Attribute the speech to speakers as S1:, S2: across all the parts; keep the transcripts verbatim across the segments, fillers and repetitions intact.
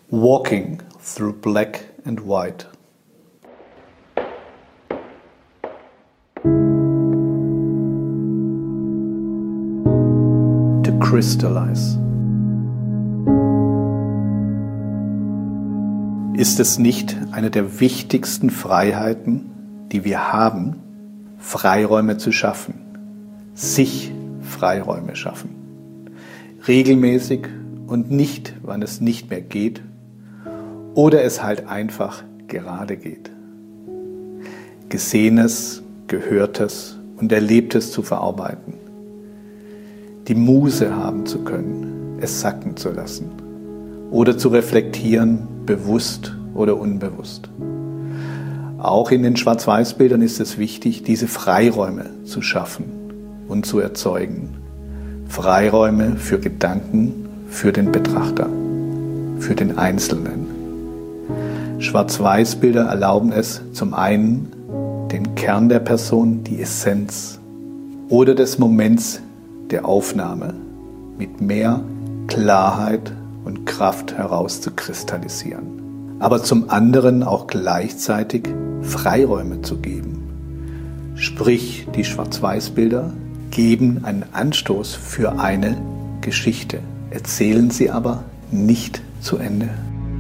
S1: Walking through black and white. To crystallize. Ist es nicht eine der wichtigsten Freiheiten, die wir haben, Freiräume zu schaffen, sich Freiräume schaffen, regelmäßig und nicht, wann es nicht mehr geht oder es halt einfach gerade geht. Gesehenes, Gehörtes und Erlebtes zu verarbeiten, die Muße haben zu können, es sacken zu lassen oder zu reflektieren, bewusst oder unbewusst. Auch in den Schwarz-Weiß-Bildern ist es wichtig, diese Freiräume zu schaffen und zu erzeugen. Freiräume für Gedanken, für den Betrachter, für den Einzelnen. Schwarz-Weiß-Bilder erlauben es zum einen, den Kern der Person, die Essenz oder des Moments der Aufnahme mit mehr Klarheit und Kraft herauszukristallisieren, aber zum anderen auch gleichzeitig Freiräume zu geben. Sprich, die Schwarz-Weiß-Bilder geben einen Anstoß für eine Geschichte, erzählen sie aber nicht zu Ende.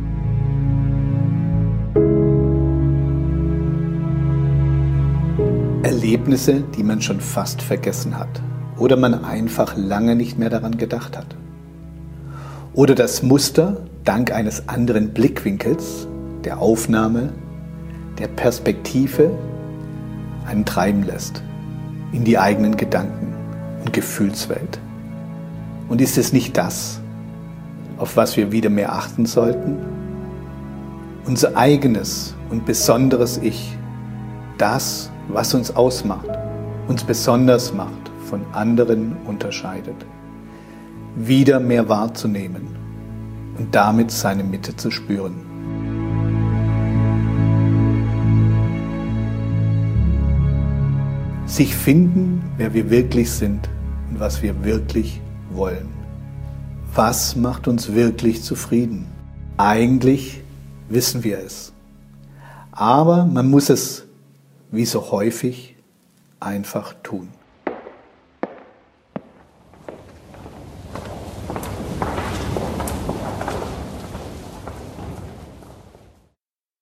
S1: Erlebnisse, die man schon fast vergessen hat oder man einfach lange nicht mehr daran gedacht hat. Oder das Muster dank eines anderen Blickwinkels, der Aufnahme, der Perspektive einen treiben lässt in die eigenen Gedanken und Gefühlswelt. Und ist es nicht das, auf was wir wieder mehr achten sollten? Unser eigenes und besonderes Ich, das, was uns ausmacht, uns besonders macht, von anderen unterscheidet, wieder mehr wahrzunehmen und damit seine Mitte zu spüren. Sich finden, wer wir wirklich sind und was wir wirklich wollen. Was macht uns wirklich zufrieden? Eigentlich wissen wir es. Aber man muss es, wie so häufig, einfach tun.